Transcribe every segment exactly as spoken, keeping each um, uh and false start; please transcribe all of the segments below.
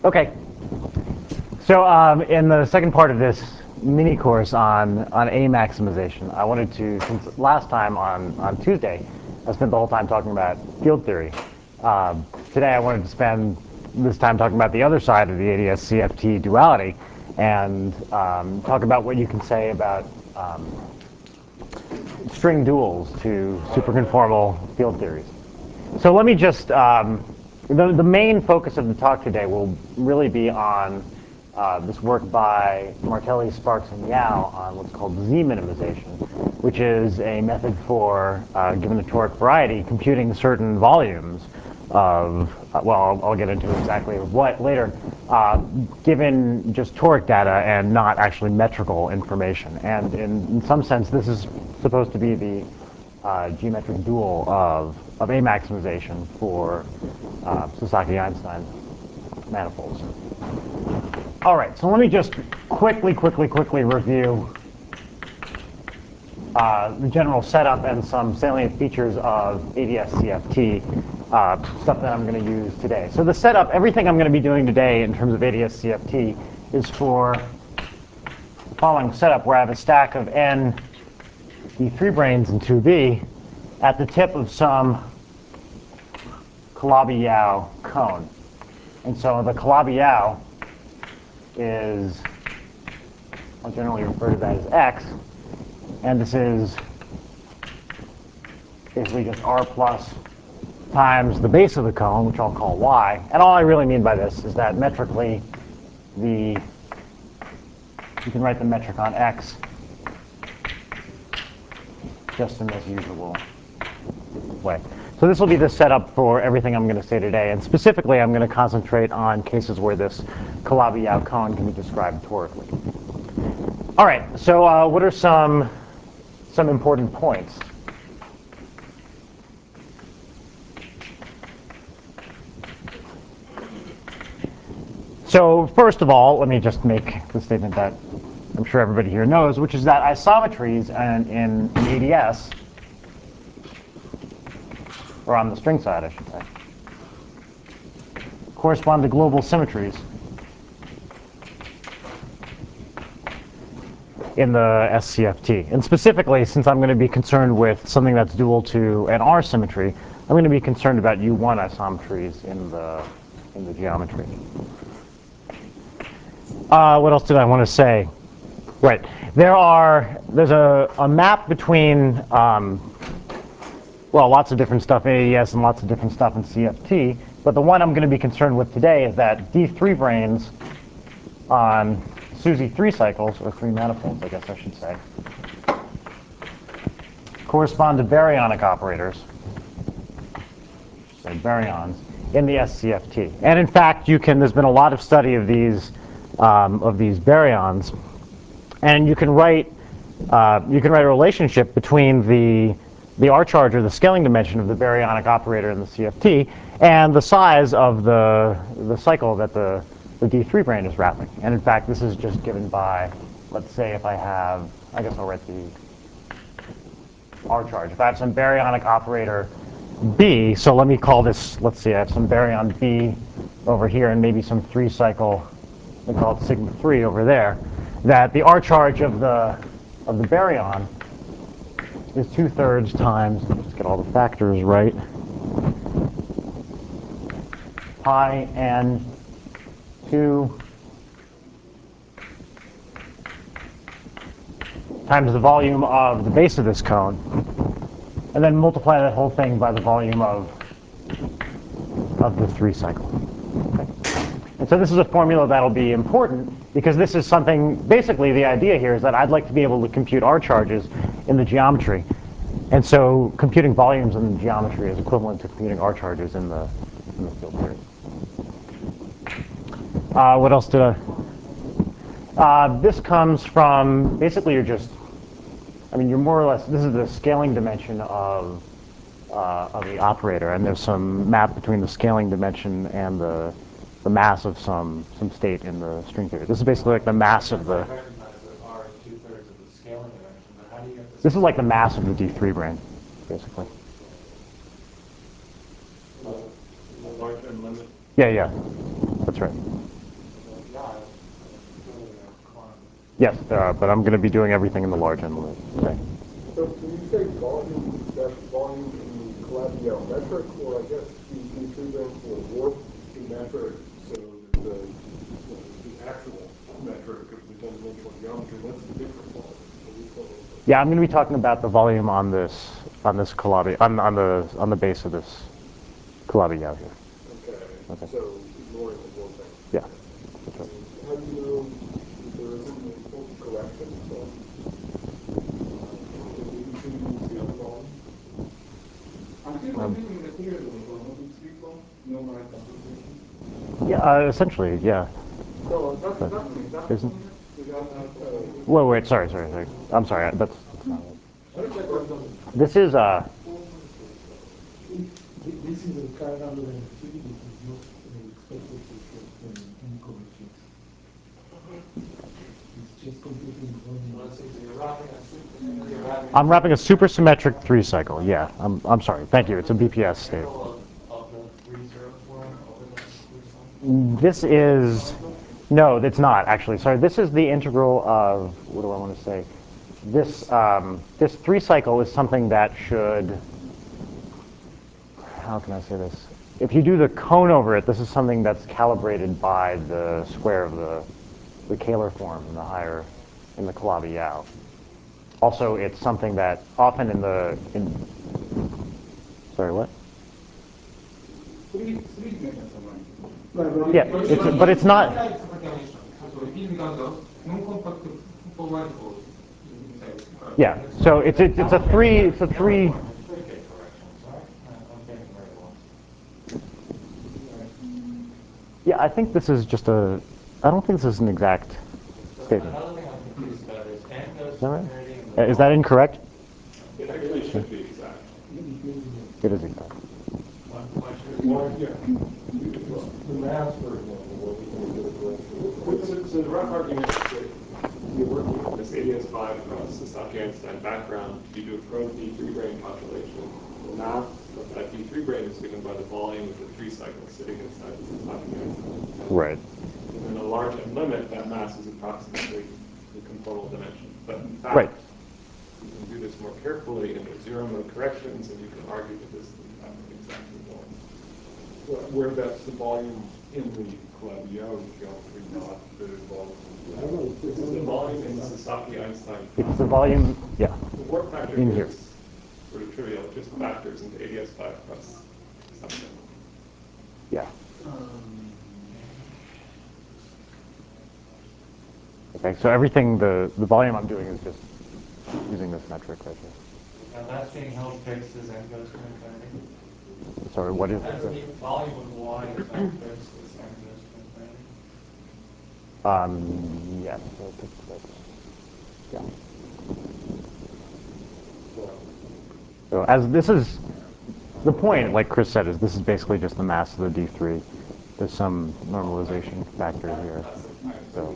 Okay. So um, in the second part of this mini course on, on A maximization, I wanted to, since last time on, on Tuesday, I spent the whole time talking about field theory. Um, today I wanted to spend this time talking about the other side of the A D S C F T duality and um, talk about what you can say about um, string duals to superconformal field theories. So let me just, um, the, the main focus of the talk today will really be on uh, this work by Martelli, Sparks, and Yau on what's called Z minimization, which is a method for, uh, given the toric variety, computing certain volumes of, uh, well, I'll, I'll get into exactly what later, uh, given just toric data and not actually metrical information. And in, in some sense, this is supposed to be the uh, geometric dual of, of A maximization for uh, Sasaki-Einstein manifolds. All right, so let me just quickly, quickly, quickly review uh, the general setup and some salient features of A D S C F T, uh, stuff that I'm going to use today. So the setup, everything I'm going to be doing today in terms of A D S C F T is for the following setup, where I have a stack of n D three branes and two B at the tip of some Calabi-Yau cone. And so the Calabi-Yau is, I'll generally refer to that as x, and this is basically just r plus times the base of the cone, which I'll call y. And all I really mean by this is that metrically, the you can write the metric on x just in this usual way. So this will be the setup for everything I'm going to say today. And specifically, I'm going to concentrate on cases where this Calabi-Yau cone can be described torically. All right, so uh, what are some, some important points? So first of all, let me just make the statement that I'm sure everybody here knows, which is that isometries in, in, in A D S, or on the string side, I should say, correspond to global symmetries in the S C F T. And specifically, since I'm going to be concerned with something that's dual to an R symmetry, I'm going to be concerned about U one isometries in the, in the geometry. Uh, what else did I want to say? Right. There are, there's a, a map between, um, well, lots of different stuff in A D S and lots of different stuff in C F T. But the one I'm going to be concerned with today is that D three branes on SUSY three cycles, or three manifolds, I guess I should say, correspond to baryonic operators, so baryons, in the S C F T. And in fact, you can, there's been a lot of study of these, um, of these baryons. And you can write, uh, you can write a relationship between the the R charge, or the scaling dimension of the baryonic operator in the C F T, and the size of the the cycle that the, the D three brane is wrapping. And in fact, this is just given by, let's say if I have, I guess I'll write the R charge. If I have some baryonic operator B, so let me call this, let's see, I have some baryon B over here and maybe some three cycle, we call it sigma three over there, that the R charge of the of the baryon is two-thirds times, let's get all the factors right, pi n two times the volume of the base of this cone, and then multiply that whole thing by the volume of, of the three cycle. Okay. And so this is a formula that'll be important, because this is something, basically the idea here is that I'd like to be able to compute R charges in the geometry. And so computing volumes in the geometry is equivalent to computing R charges in the, in the field theory. Uh, what else did I? Uh, this comes from, basically you're just, I mean, you're more or less, this is the scaling dimension of, uh, of the operator. And there's some map between the scaling dimension and the, the mass of some, some state in the string theory. This is basically like the mass of the, this is like the mass of the D three brane, basically. Yeah, yeah, that's right. Yes, there are, but I'm going to be doing everything in the large end limit. Okay. So when you say volume, that's volume in the Calabi-Yau metric, or I guess the D three range will warp the metric so that the, you know, the actual metric of the ten-dimensional geometry, that's a different volume. So which one is it? Yeah, I'm going to be talking about the volume on this on this Calabi on on the on the base of this Calabi-Yau here. Okay. Okay. So ignoring the warping. Yeah, that's right. How do you know that there isn't a full correction from uh, the D three means the other volume? Until um, in the period of monotic freeform, no right computation. Yeah, uh, essentially, yeah. So that, But that means that isn't- without uh, Wait, wait, sorry, sorry, sorry. I'm sorry. That's, that's not it. what is that random? This is uh. This is a chiral relativity that is not uh, expected to show uh, any corrections. It's just computing volume. I'm wrapping a supersymmetric three cycle. Yeah, I'm I'm sorry. Thank you. It's a B P S state. This is no, it's not actually. Sorry, this is the integral of what do I want to say? This um, this three cycle is something that should. How can I say this? If you do the cone over it, this is something that's calibrated by the square of the the Kähler form in the higher in the Calabi-Yau. Also, it's something that often in the in. Sorry, what? Three, three dimensional line. Yeah, it's, but it's not. Yeah, so it's it's, it's a three. It's a three. Yeah, I think this is just a. I don't think this is an exact statement. Another thing I'm confused about is n goes Is to that right? infinity and Uh, the Is that incorrect? It actually should be exact. It is exact. one question. Well, yeah. The mass, for example, what we can get a correction. So, so the rough argument is that you're working with this A D S five across the Saki-Einstein background. You do a probe D three brane calculation. The mass of that D three brane is given by the volume of the three cycles sitting inside the Saki-Einstein. Right. And then a large end limit, that mass is approximately the conformal dimension. But in fact, Right. you can do this more carefully and with zero mode corrections, and you can argue that this is in fact exactly volume. Where, where that's the volume in the Calabi-Yau geometry, not the volume. This is the volume in the Sasaki-Einstein. It's the volume. Yeah. The warp factor in here here. is sort of trivial. It just factors into A D S five plus something. Yeah. Okay, so everything the the volume I'm doing is just using this metric right here. Now that's being held fixed as n goes to infinity. Sorry, what is As the it? volume of y is held fixed as n goes to infinity. Um, yes, I think that's, yeah. So as this is, the point, like Chris said, is this is basically just the mass of the D three. There's some normalization factor here. So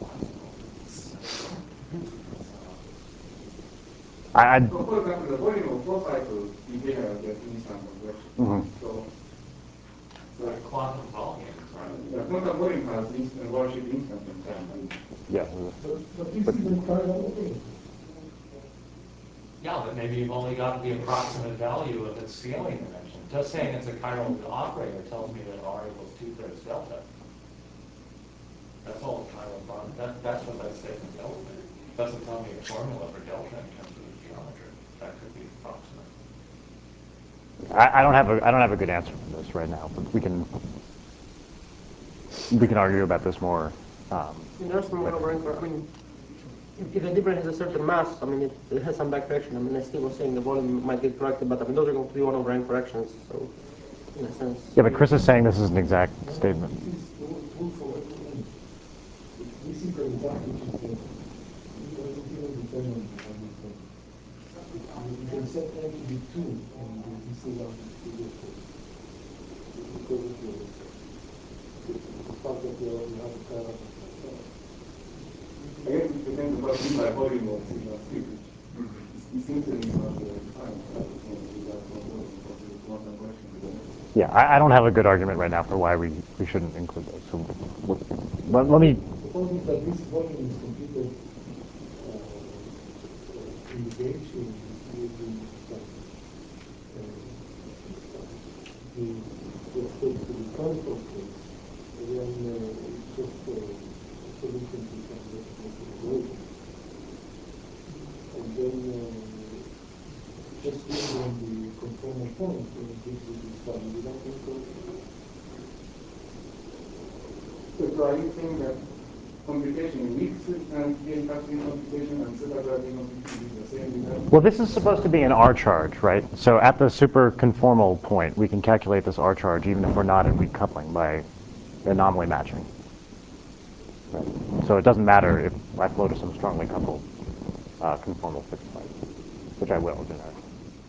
I, I'd, So for example, the volume of four cycles is here at the instant convection. Mhm. So The quantum volume, right? the quantum volume has instant worship instant in time. yeah. But, but this is a chiral thing. Yeah, but maybe you've only got the approximate value of its scaling dimension. Just saying it's a chiral operator tells me that r equals two-thirds delta. That's all the chiral product. That, that's what that statement tells me. It doesn't tell me a formula for delta in terms of the geometry. That could be approximate. I, I don't have a I don't have a good answer for this right now, but we can we can argue about this more. Um, There's no over anchor. I mean, if, if the difference has a certain mass, I mean, it, it has some back correction. I mean, I still was saying the volume might get corrected, but I mean, those are going to be one over n corrections. So, in a sense. yeah, but Chris is saying this is an exact statement. This is full for n. This is the result which is there. It doesn't even depend on the value of n. You can set n to be two, and this is one to be four. Because of the, the fact that you you have a chiral. I guess it depends on what you mean by volume of signal slippage. It seems to me not very defined as the same result from volume of the quantum question. Yeah, I, I don't have a good argument right now for why we, we shouldn't include those. So we'll, let, let me. The point is that this volume is completely repeated uh, indication using some uh, the, the state to the constant state, then uh, it's just a solution to some different equation. And then uh, just using the conformal point uh, gives you this value. You don't think so? So are you saying that computation with and gain factoring computation and set driving computation is the same result? Well, this is supposed to be an R charge, right? So at the super conformal point, we can calculate this R charge even if we're not in weak coupling by anomaly matching. Right. So it doesn't matter if I flow to some strongly coupled uh, conformal fixed point, which I will generically.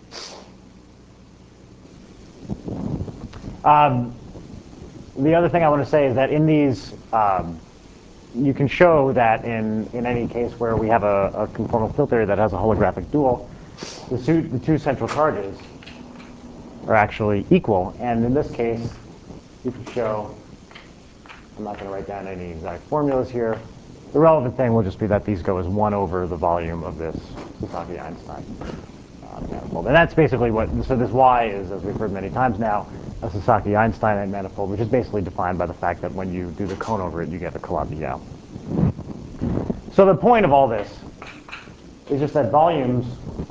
Um, the other thing I want to say is that in these, um, you can show that in, in any case where we have a, a conformal field theory that has a holographic dual, the two, the two central charges are actually equal. And in this case, you can show, I'm not going to write down any exact formulas here. The relevant thing will just be that these go as one over the volume of this Sasaki-Einstein uh, manifold. And that's basically what, so this Y is, as we've heard many times now, a Sasaki-Einstein manifold, which is basically defined by the fact that when you do the cone over it, you get a Calabi-Yau. So the point of all this is just that volumes,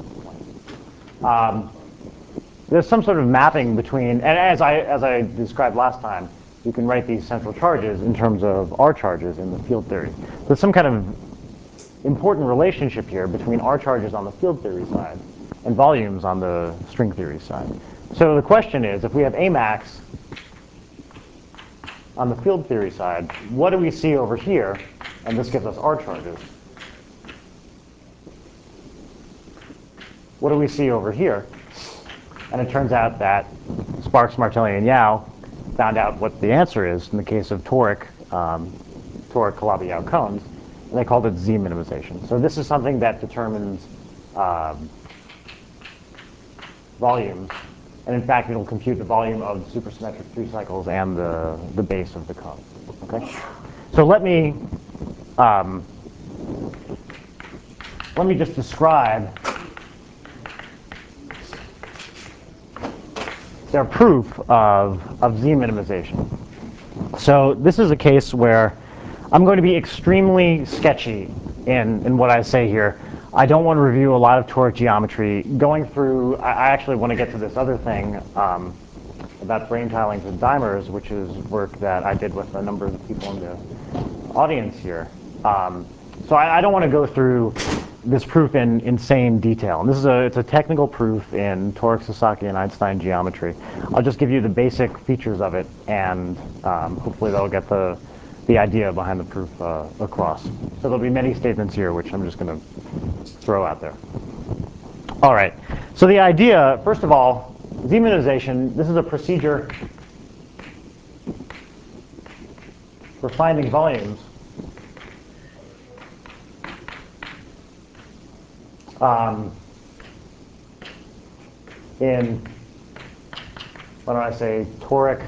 um, there's some sort of mapping between, and as I, as I described last time, you can write these central charges in terms of R charges in the field theory. There's some kind of important relationship here between R charges on the field theory side and volumes on the string theory side. So the question is, if we have A max on the field theory side, what do we see over here? And this gives us R charges. What do we see over here? And it turns out that Sparks, Martelli, and Yau found out what the answer is in the case of toric, um, toric Calabi-Yau cones, and they called it Z minimization. So this is something that determines um, volumes, and in fact it'll compute the volume of the supersymmetric three cycles and the, the base of the cone. Okay? So let me um, let me just describe their proof of, of Z minimization. So this is a case where I'm going to be extremely sketchy in, in what I say here. I don't want to review a lot of toric geometry. Going through, I, I actually want to get to this other thing um, about brane tilings and dimers, which is work that I did with a number of the people in the audience here. Um, so I, I don't want to go through this proof in insane detail. And this is a, it's a technical proof in toric, Sasaki, and Einstein geometry. I'll just give you the basic features of it, and um, hopefully they'll get the, the idea behind the proof uh, across. So there'll be many statements here, which I'm just going to throw out there. All right. So the idea, first of all, Z minimization, this is a procedure for finding volumes Um, in, what do I say, toric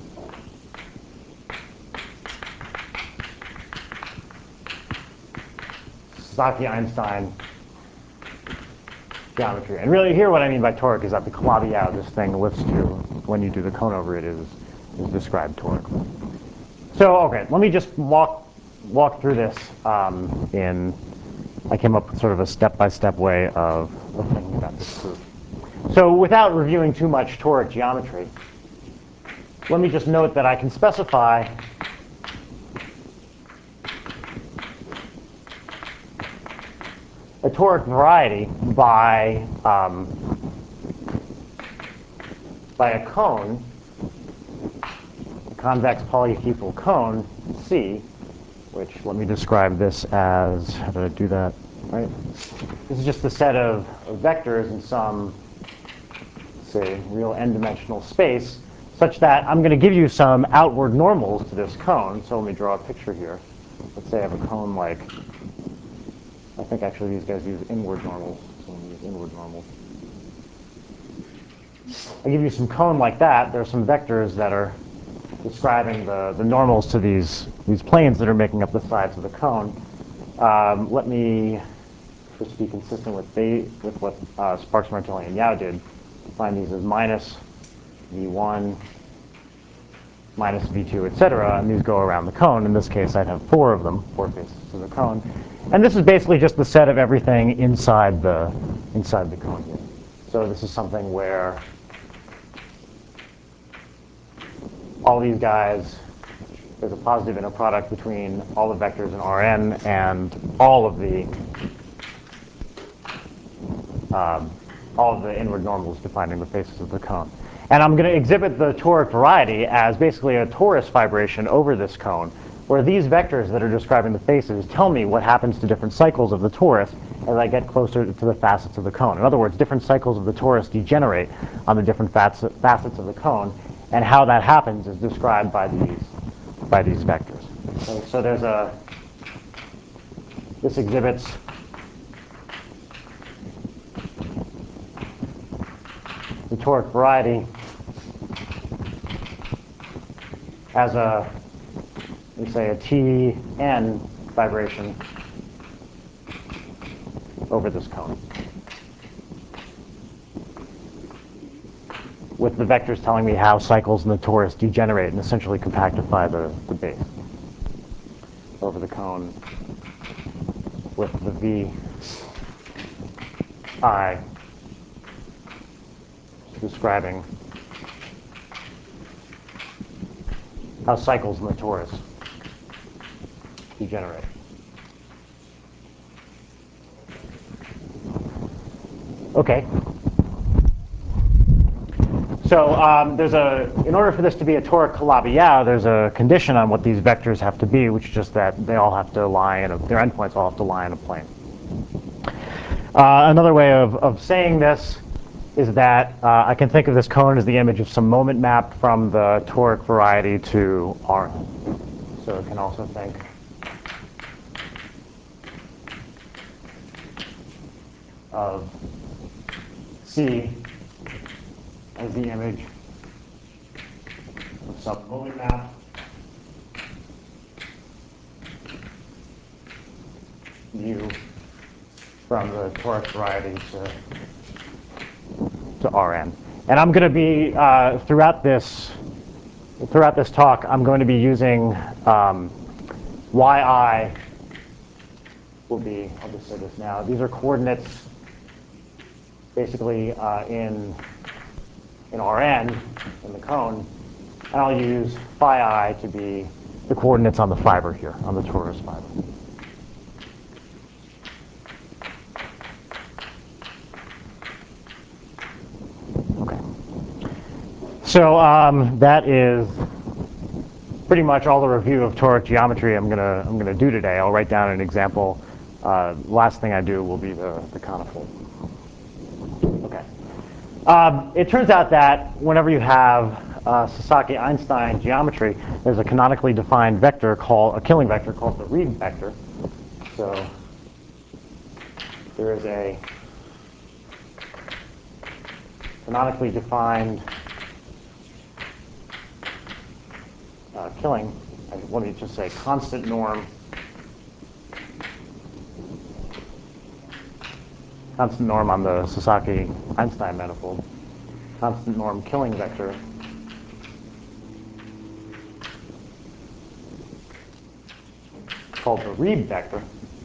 Sasaki-Einstein geometry. And really here what I mean by toric is that the Calabi-Yau, this thing lifts to, when you do the cone over it, is, is described torically. So, okay, let me just walk, walk through this um, in, I came up with sort of a step-by-step way of, of thinking about this proof. So without reviewing too much toric geometry, let me just note that I can specify a toric variety by, um, by a cone, a convex polyhedral cone, C, which, let me describe this as, how did I do that, right? This is just a set of, of vectors in some, say, real n-dimensional space, such that I'm going to give you some outward normals to this cone. So let me draw a picture here. Let's say I have a cone like, I think actually these guys use inward normals, so let me use inward normals. I give you some cone like that. There are some vectors that are describing the, the normals to these, these planes that are making up the sides of the cone. um, let me just be consistent with they, with what uh, Sparks, Martelli, and Yao did. Define these as minus v one, minus v two, et cetera, and these go around the cone. In this case, I'd have four of them, four faces to the cone. And this is basically just the set of everything inside the, inside the cone here. So this is something where all these guys, there's a positive inner product between all the vectors in Rn and all of the um, all of the inward normals defining the faces of the cone. And I'm going to exhibit the toric variety as basically a torus fibration over this cone, where these vectors that are describing the faces tell me what happens to different cycles of the torus as I get closer to the facets of the cone. In other words, different cycles of the torus degenerate on the different facets of the cone, and how that happens is described by these by these vectors. So, so there's a, this exhibits the toric variety as a, we say, a T N vibration over this cone, with the vectors telling me how cycles in the torus degenerate and essentially compactify the, the base over the cone, with the V I describing how cycles in the torus degenerate. Okay. So um, there's a, in order for this to be a toric Calabi-Yau, there's a condition on what these vectors have to be, which is just that they all have to lie in a, their endpoints all have to lie in a plane. Uh, another way of, of saying this is that uh, I can think of this cone as the image of some moment map from the toric variety to Rn. So I can also think of C as the image of some moment map mu from the toric variety to to Rn. And I'm going to be, uh, throughout this throughout this talk, I'm going to be using um, yi will be, I'll just say this now, these are coordinates basically uh, in, in Rn, in the cone, and I'll use phi I to be the coordinates on the fiber here, on the torus fiber. So um, that is pretty much all the review of toric geometry I'm gonna I'm gonna do today. I'll write down an example. Uh, last thing I do will be the the conifold. Okay. Um, it turns out that whenever you have uh, Sasaki-Einstein geometry, there's a canonically defined vector called a killing vector called the Reed vector. So there is a canonically defined Uh, killing, and let me just say constant norm, constant norm on the Sasaki-Einstein manifold, constant norm killing vector called the Reed vector.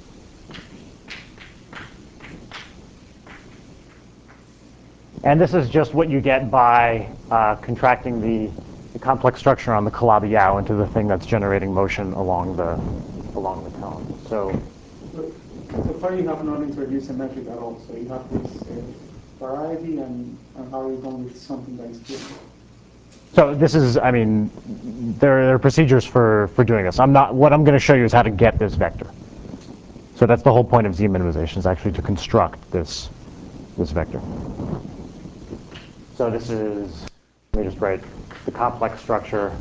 And this is just what you get by uh, contracting the the complex structure on the Calabi-Yau into the thing that's generating motion along the along the cone. So, so, so far you have not introduced symmetric at all. So you have this uh, variety, and, and how you come with something that is clear. So this is, I mean, there, there are procedures for for doing this. I'm not. What I'm going to show you is how to get this vector. So that's the whole point of Z minimization, is actually to construct this this vector. So this is, let me just write the complex structure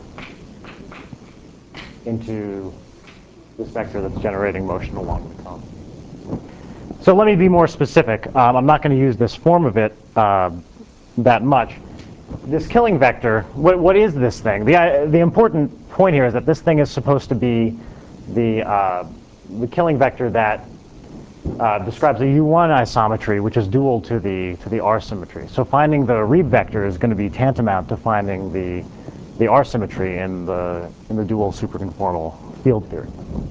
into this vector that's generating motion along the cone. So let me be more specific. Um, I'm not going to use this form of it uh, that much. This killing vector, what, what is this thing? The, uh, the important point here is that this thing is supposed to be the, uh, the killing vector that uh, describes a U one isometry, which is dual to the to the R symmetry. So finding the Reeb vector is going to be tantamount to finding the the R symmetry in the in the dual superconformal field theory.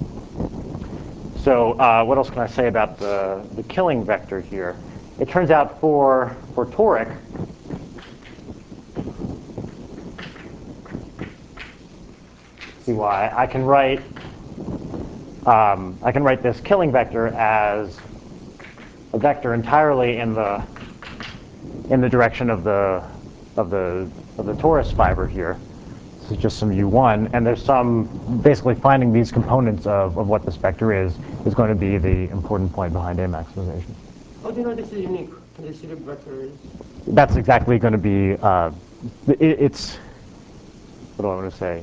So uh, what else can I say about the the killing vector here? It turns out for for toric, C Y, I can write um, I can write this killing vector as a vector entirely in the in the direction of the of the of the torus fiber here. This is just some U one, and there's some basically finding these components of, of what this vector is is going to be the important point behind A maximization. How do you know this is unique? This unique vector is. That's exactly going to be uh, it, it's what do I want to say?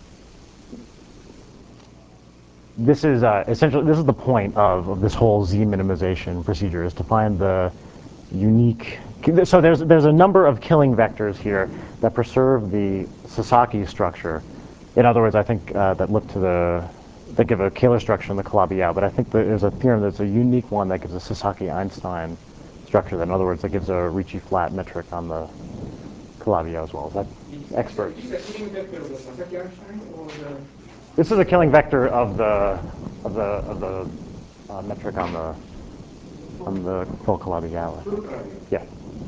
This is uh, essentially this is the point of, of this whole Z minimization procedure, is to find the unique. So there's there's a number of killing vectors here that preserve the Sasaki structure. In other words, I think uh, that look to the that give a Kähler structure in the Calabi-Yau, but I think that there's a theorem that's a unique one that gives a Sasaki-Einstein structure. That, in other words, that gives a Ricci flat metric on the Calabi-Yau as well. Is that expert? Is that killing vector of the Sasaki Einstein or the? This is a killing vector of the of the of the uh, metric on the on the full Calabi-Yau. Yeah.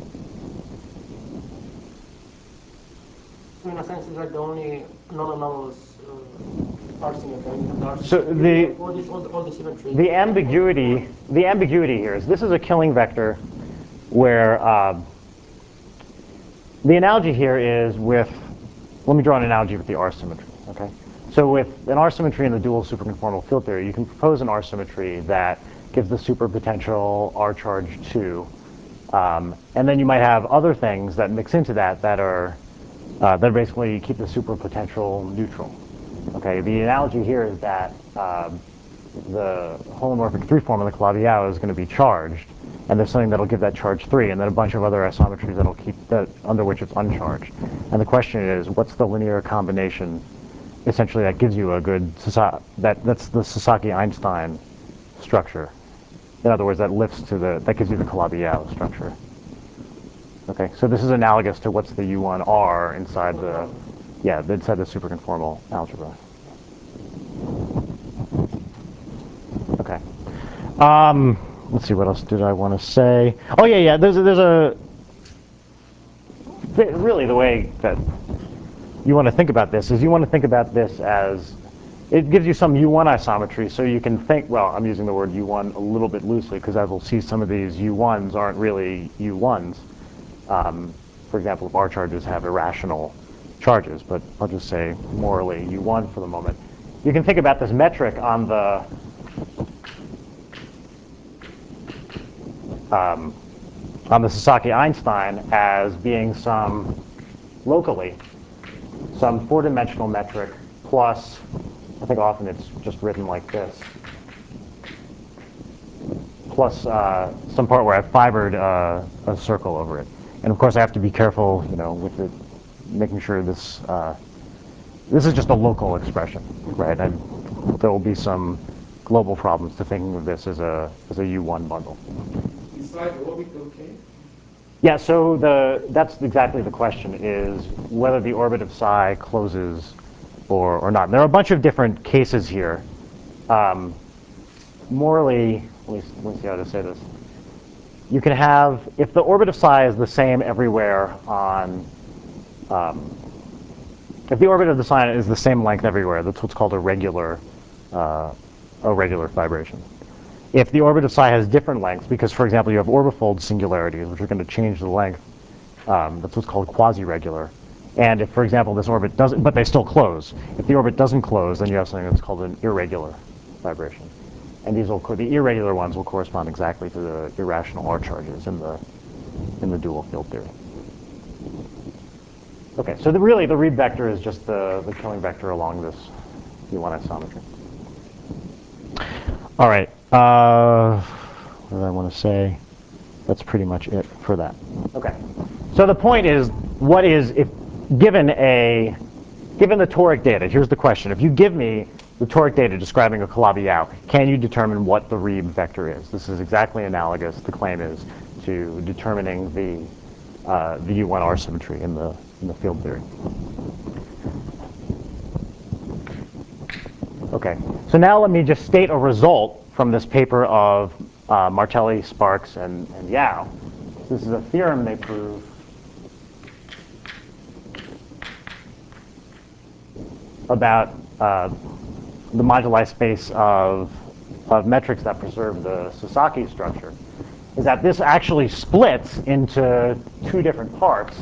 In a sense, it's like the only non-anomalous uh, R symmetry. So the all this, all the, all the symmetry. the ambiguity the ambiguity here is this is a killing vector where uh, the analogy here is with. Let me draw an analogy with the R symmetry. Okay. So with an R symmetry in the dual superconformal field theory, you can propose an R symmetry that gives the superpotential R charge two, um, and then you might have other things that mix into that that are uh, that basically keep the superpotential neutral. Okay, the analogy here is that um, the holomorphic three form of the Calabi-Yau is going to be charged, and there's something that'll give that charge three, and then a bunch of other isometries that'll keep that under which it's uncharged. And the question is, what's the linear combination? Essentially, that gives you a good that that's the Sasaki-Einstein structure. In other words, that lifts to the that gives you the Calabi-Yau structure. Okay, so this is analogous to what's the U one R inside the yeah inside the superconformal algebra. Okay. Um, let's see, what else did I want to say? Oh yeah, yeah. There's a, there's a really the way that you want to think about this is you want to think about this as it gives you some U one isometry, so you can think, well, I'm using the word U one a little bit loosely because as we'll see, some of these U ones aren't really U ones. Um, for example, if R charges have irrational charges, but I'll just say morally U one for the moment. You can think about this metric on the um, on the Sasaki-Einstein as being some locally some four-dimensional metric plus, I think often it's just written like this, plus uh, some part where I've fibered uh, a circle over it. And of course I have to be careful, you know, with it, making sure this, uh, this is just a local expression, right? And there will be some global problems to thinking of this as a, as a U one bundle. Inside the orbital K? Yeah, so the that's exactly the question, is whether the orbit of psi closes or, or not. And there are a bunch of different cases here. Um, morally, let me, let me see how to say this. You can have, if the orbit of psi is the same everywhere on, um, if the orbit of the psi is the same length everywhere, that's what's called a regular, uh, a regular fibration. If the orbit of psi has different lengths, because, for example, you have orbifold singularities, which are going to change the length, um, that's what's called quasi-regular. And if, for example, this orbit doesn't, but they still close. If the orbit doesn't close, then you have something that's called an irregular vibration. And these will, the irregular ones will correspond exactly to the irrational R charges in the, in the dual field theory. Okay, so the, really the Reeb vector is just the, the killing vector along this U one isometry. All right. Uh, what did I want to say? That's pretty much it for that. Okay. So the point is, what is, if given a, given the toric data, here's the question. If you give me the toric data describing a Calabi-Yau, can you determine what the Reeb vector is? This is exactly analogous, the claim is, to determining the, uh, the U one R symmetry in the, in the field theory. Okay, so now let me just state a result from this paper of uh, Martelli, Sparks, and, and Yau. This is a theorem they prove about uh, the moduli space of, of metrics that preserve the Sasaki structure, is that this actually splits into two different parts.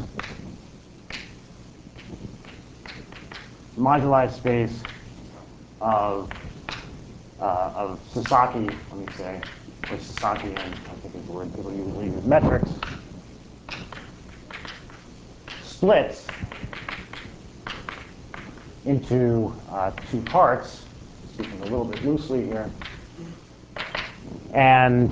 The moduli space of, uh, of Sasaki, let me say, or Sasaki, and I think is the word people usually use, metrics, splits into uh, two parts, speaking a little bit loosely here. And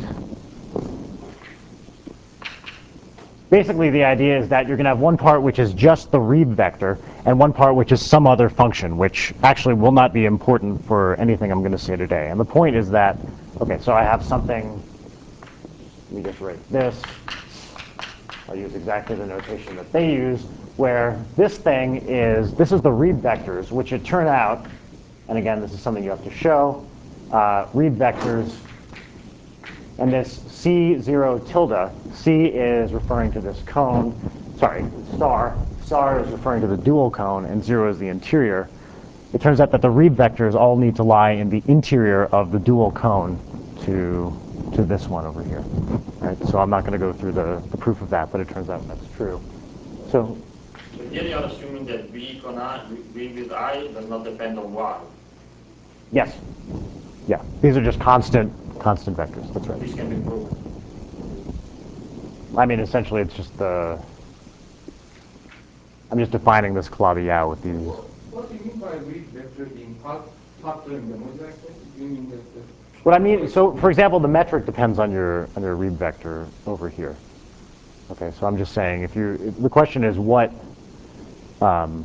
basically the idea is that you're going to have one part which is just the Reeb vector and one part which is some other function, which actually will not be important for anything I'm going to say today. And the point is that, okay, so I have something, let me just write this. I'll use exactly the notation that they use, where this thing is, this is the Reeb vectors, which it turned out, and again, this is something you have to show, uh, Reeb vectors, and this C zero tilde, C is referring to this cone, sorry, star, star is referring to the dual cone, and zero is the interior. It turns out that the Reeb vectors all need to lie in the interior of the dual cone to, to this one over here. Right? So I'm not going to go through the, the proof of that, but it turns out that's true. So, So here you are assuming that V con I, V with I does not depend on Y. yes. Yeah. These are just constant constant vectors. That's right. This can be proved. I mean, essentially, it's just the. I'm just defining this Calabi-Yau with these. What do you mean by Reeb vector being part, part in the moduli space? Do you mean that the What I mean, so for example, the metric depends on your on your Reeb vector over here. Okay, so I'm just saying, if you, the question is what. Um,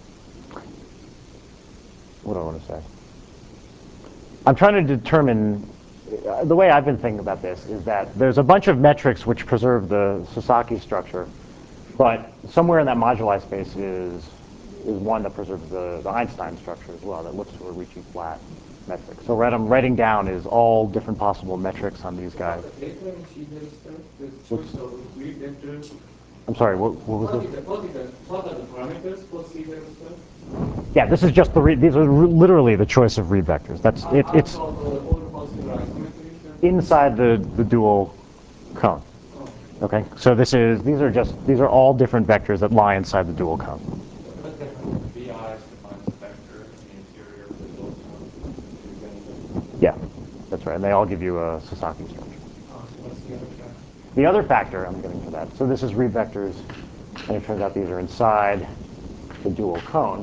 what do I want to say? I'm trying to determine. Uh, the way I've been thinking about this is that there's a bunch of metrics which preserve the Sasaki structure, but somewhere in that moduli space is is one that preserves the, the Einstein structure as well, that looks to a Ricci flat metric. So what I'm writing down is all different possible metrics on these guys. the data in C delta, the choice of Reeb vector? I'm sorry, what, what was What this? is the, what is the, what are the parameters for C delta? Yeah, this is just the, re these are re literally the choice of Reeb vectors. That's, it, it's Also, the all possible isometries? inside the, the dual cone. Okay, so this is, these are just, these are all different vectors that lie inside the dual cone. What's different? V I defines the vector in the interior of the dual cone. Yeah, that's right, and they all give you a Sasaki structure. Oh, so what's the other factor? The other factor, I'm getting to that. So this is Reeb vectors, and it turns out these are inside the dual cone.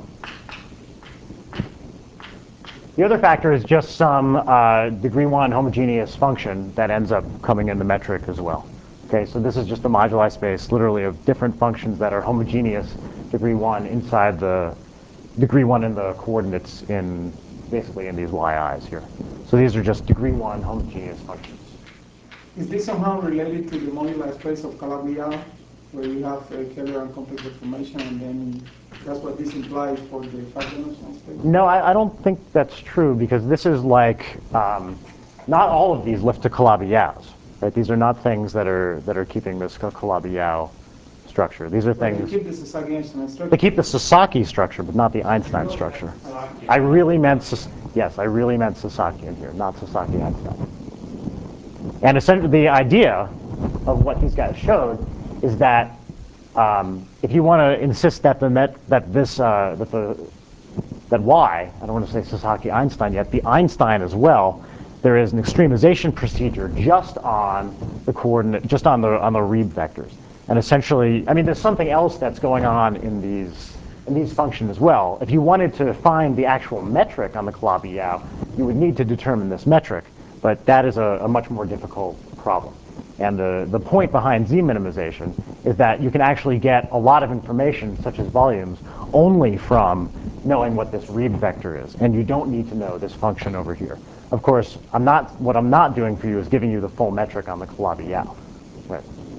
The other factor is just some uh, degree one homogeneous function that ends up coming in the metric as well. Okay, so this is just a moduli space, literally, of different functions that are homogeneous degree one inside the degree one in the coordinates in basically in these yi's here. So these are just degree one homogeneous functions. Is this somehow related to the modular space of Calabi-Yau, where you have a Kähler complex deformation, and then that's what this implies for the five-dimensional space? No, I, I don't think that's true, because this is like, um, not all of these lift to Calabi-Yaus. Right? These are not things that are that are keeping this Calabi-Yau structure. These are But things. they keep the Sasaki Einstein structure. They keep the Sasaki structure, but not the Einstein structure. I really meant Sas yes, I really meant Sasaki in here, not Sasaki Einstein. And essentially, the idea of what these guys showed is that um, if you want to insist that the met that this uh, that the that y, I don't want to say Sasaki Einstein yet, the Einstein as well, there is an extremization procedure just on the coordinate, just on the on the Reeb vectors. And essentially, I mean, there's something else that's going on in these in these functions as well. If you wanted to find the actual metric on the Calabi-Yau, you would need to determine this metric, but that is a, a much more difficult problem. And the, the point behind Z minimization is that you can actually get a lot of information, such as volumes, only from knowing what this Reeb vector is, and you don't need to know this function over here. Of course, I'm not. What I'm not doing for you is giving you the full metric on the Calabi-Yau. Right.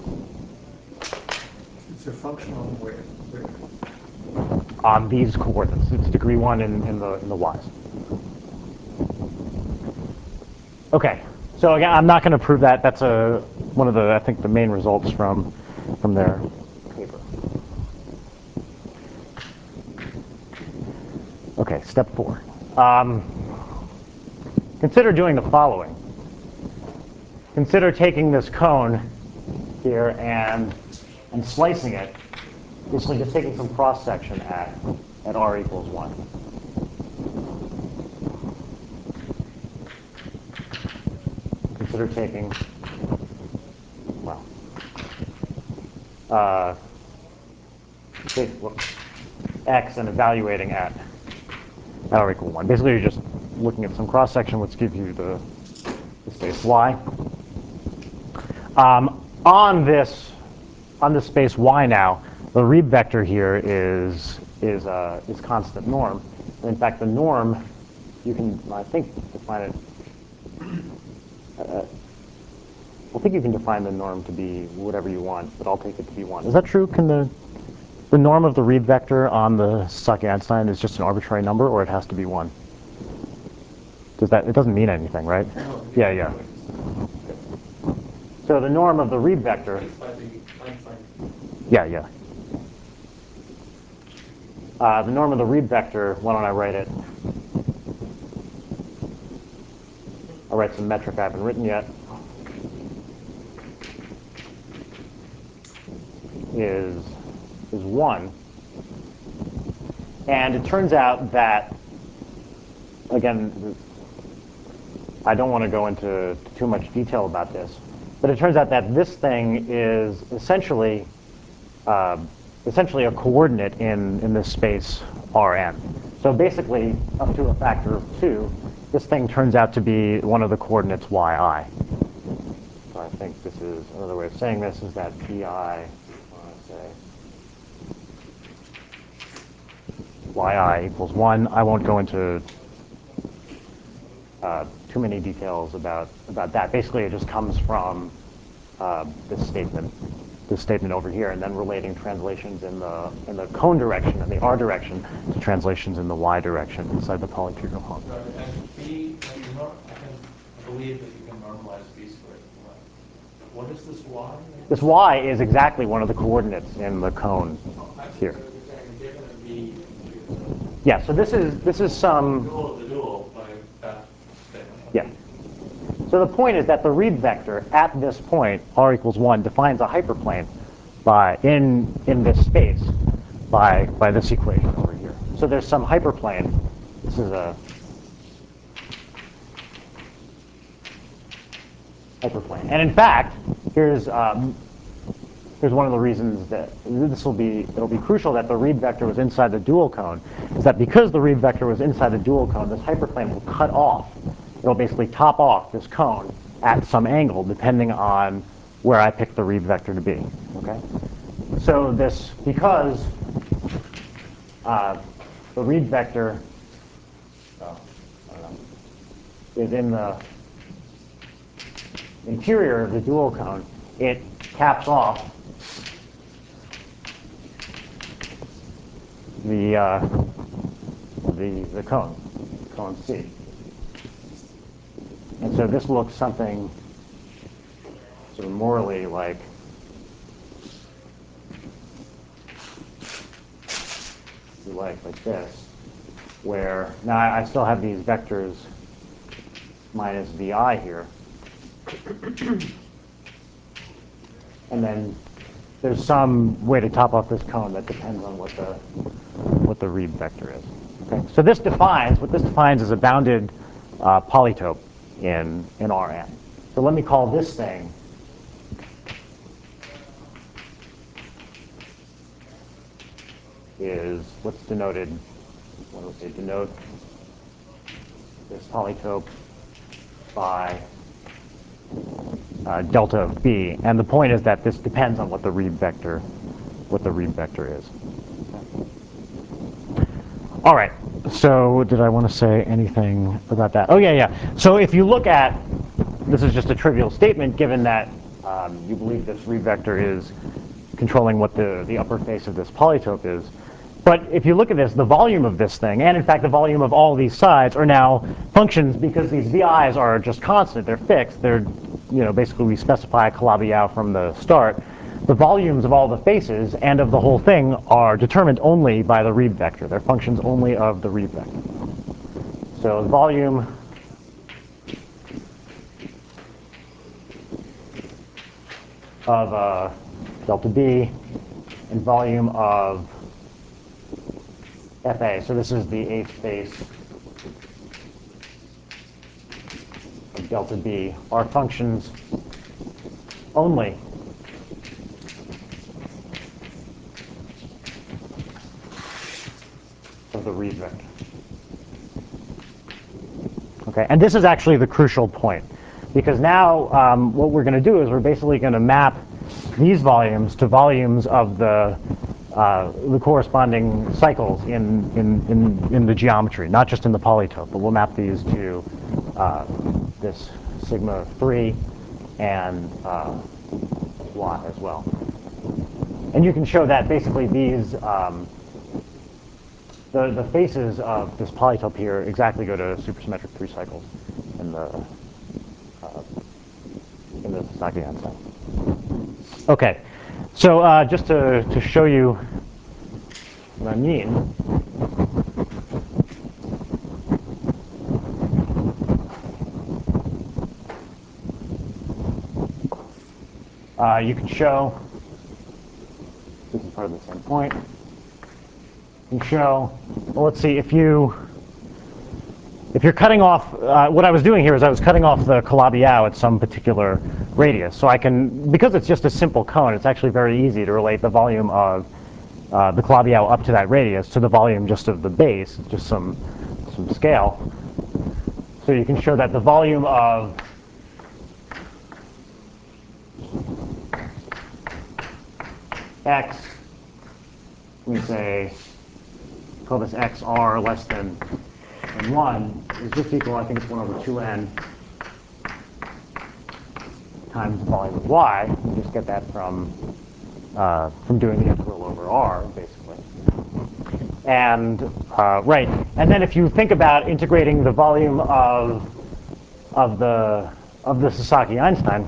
It's a function on where? Where? On these coordinates, it's degree one in, in the in the y's. Okay. So again, I'm not going to prove that. That's a one of the I think the main results from from their paper. Okay, step four. Um, consider doing the following. Consider taking this cone here and and slicing it, basically just taking some cross section at at r equals one. Consider taking, well, uh, take whoops, x and evaluating at at r equal one. Basically, you're just looking at some cross section, which gives you the, the space y. Um, on this on this space y now, the Reeb vector here is is uh, is constant norm. And in fact, the norm you can I think define it. Uh, I think you can define the norm to be whatever you want, but I'll take it to be one. Is that true? Can the the norm of the Reeb vector on the Sakae-Einstein is just an arbitrary number, or it has to be one? Does that? It doesn't mean anything, right? Yeah, yeah. So the norm of the Reeb vector. Yeah, yeah. Uh, the norm of the Reeb vector. Why don't I write it? I'll write some metric I haven't written yet. Is is one, and it turns out that, again, I don't want to go into too much detail about this, but it turns out that this thing is essentially uh, essentially a coordinate in in this space Rn. So basically, up to a factor of two, this thing turns out to be one of the coordinates yi. So I think this is another way of saying this is that pi. Say yi equals one. I won't go into uh, too many details about about that. Basically, it just comes from uh, this statement, this statement over here, and then relating translations in the in the cone direction and the r direction to translations in the y direction inside the polytrigonal home. And b, I can believe that you can normalize b squared. What is this y? This y is exactly one of the coordinates in the cone here. Yeah, so this is this is some Dual, the dual by that statement. yeah. So the point is that the Reeb vector at this point, r equals one, defines a hyperplane by in in this space by by this equation over here. So there's some hyperplane. This is a hyperplane, and in fact, here's um, here's one of the reasons that this will be it'll be crucial that the Reeb vector was inside the dual cone, is that because the Reeb vector was inside the dual cone, this hyperplane will cut off. It'll basically top off this cone at some angle depending on where I pick the Reeb vector to be. Okay, so this because uh, the Reeb vector oh, I don't know, is in the interior of the dual cone, it caps off the uh, the the cone, cone C. And so this looks something sort of morally like if you like like this, where now I still have these vectors minus vi here, and then there's some way to top off this cone that depends on what the what the Reeb vector is. Okay, so this defines what this defines is a bounded uh, polytope in in Rn. So let me call this thing is what's denoted. What do we say? Denote this polytope by uh, delta of b, and the point is that this depends on what the Reeb vector what the Reeb vector is. All right, so did I want to say anything about that? Oh, yeah, yeah. So if you look at, this is just a trivial statement given that um, you believe this Reed vector is controlling what the, the upper face of this polytope is. But if you look at this, the volume of this thing, and in fact the volume of all these sides, are now functions because these V Is are just constant, they're fixed. They're, you know, basically we specify Calabi-Yau from the start. The volumes of all the faces and of the whole thing are determined only by the Reed vector. They're functions only of the Reed vector. So the volume of uh, delta B and volume of F A. So this is the eighth face of delta B are functions only of the Reed vector. Okay, and this is actually the crucial point, because now um, what we're going to do is we're basically going to map these volumes to volumes of the uh, the corresponding cycles in, in in in the geometry, not just in the polytope, but we'll map these to uh, this sigma three and uh, y as well. And you can show that basically these um, the the faces of this polytope here exactly go to supersymmetric three cycles in the uh, in the Sasaki-Einstein. Okay, so uh, just to to show you what I mean. Uh, you can show, this is part of the same point, you can show, well, let's see, if you, if you're cutting off, uh, what I was doing here is I was cutting off the Calabi-Yau at some particular radius. So I can, because it's just a simple cone, it's actually very easy to relate the volume of uh, the Calabi-Yau up to that radius to the volume just of the base, just some, some scale. So you can show that the volume of x, we say, call this x r less than, than one, is just equal, I think it's one over two n times the volume of y. You just get that from, uh, from doing the integral over r, basically. And, uh, right, and then if you think about integrating the volume of, of the, of the Sasaki-Einstein,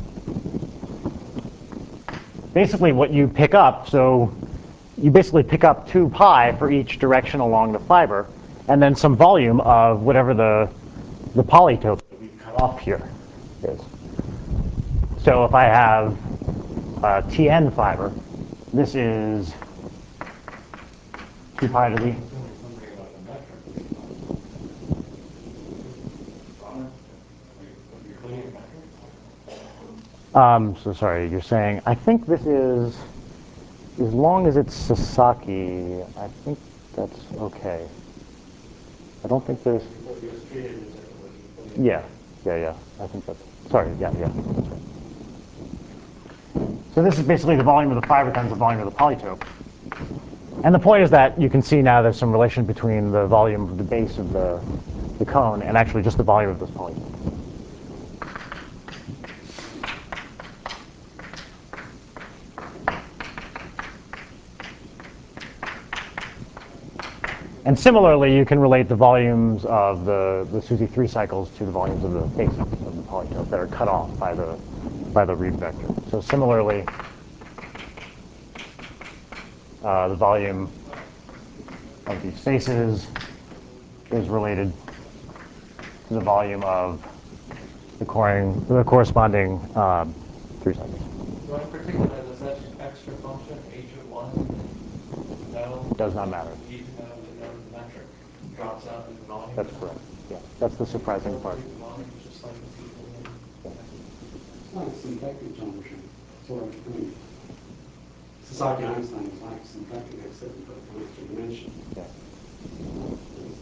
basically what you pick up, so you basically pick up two pi for each direction along the fiber, and then some volume of whatever the, the polytope that we cut off here is. So if I have a T N fiber, this is two pi to the... Um, so sorry, you're saying, I think this is, as long as it's Sasaki, I think that's okay. I don't think there's... Yeah, yeah, yeah, I think that's, sorry, yeah, yeah, that's right. So this is basically the volume of the fiber times the volume of the polytope. And the point is that you can see now there's some relation between the volume of the base of the, the cone and actually just the volume of this polytope. And similarly, you can relate the volumes of the, the SUSY three cycles to the volumes of the faces of the polytope that are cut off by the, by the Reed vector. So similarly, uh, the volume of these faces is related to the volume of the, coring, the corresponding um, three cycles. So in particular, does that extra function, h of one, no? Does not matter. Need to know to know the metric. Drops out in the volume. That's correct. Yeah, that's the surprising part. The volume is just like the people in. Yeah. It's not a symplectic geometry. So, I mean, Sasaki-Einstein is like symplectic except for the extra dimension. Yeah. Uh,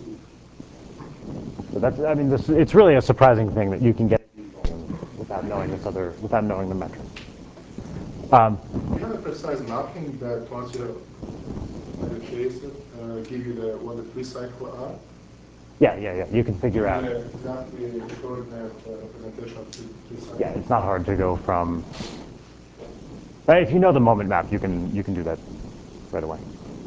So that's, I mean, this, it's really a surprising thing that you can get without knowing this other, without knowing the metric. Um, You have a precise mapping that once you have like a chase it, uh, give you the what the free cycle are. Yeah, yeah, yeah. You can figure out. Yeah, exactly the coordinate uh, representation of free, free cycle. Yeah, it's not hard to go from. Right, if you know the moment map, you can you can do that right away.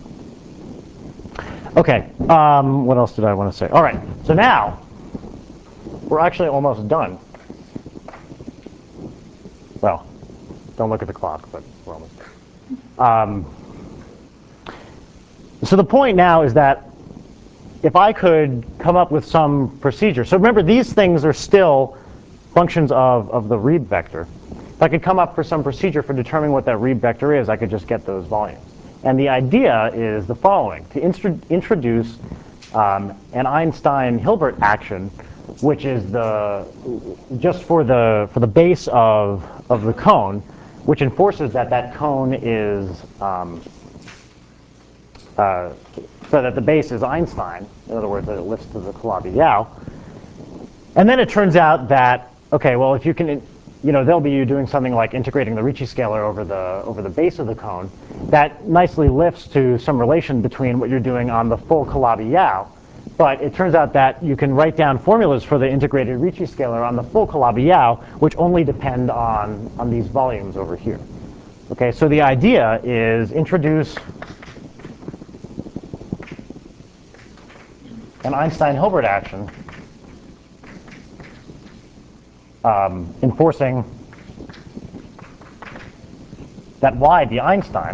Okay. Um, what else did I want to say? All right. So now we're actually almost done. Well, don't look at the clock, but we're almost done. Um, so the point now is that if I could come up with some procedure. So remember, these things are still functions of, of the Reeb vector. If I could come up for some procedure for determining what that Reeb vector is, I could just get those volumes. And the idea is the following: to intro introduce um, an Einstein-Hilbert action, which is the just for the for the base of of the cone, which enforces that that cone is um, uh, so that the base is Einstein. In other words, that it lifts to the Calabi-Yau. And then it turns out that okay, well, if you can. You know, they'll be doing something like integrating the Ricci scalar over the over the base of the cone. That nicely lifts to some relation between what you're doing on the full Calabi-Yau. But it turns out that you can write down formulas for the integrated Ricci scalar on the full Calabi-Yau, which only depend on on these volumes over here. Okay, so the idea is introduce an Einstein-Hilbert action um, enforcing that Y be Einstein.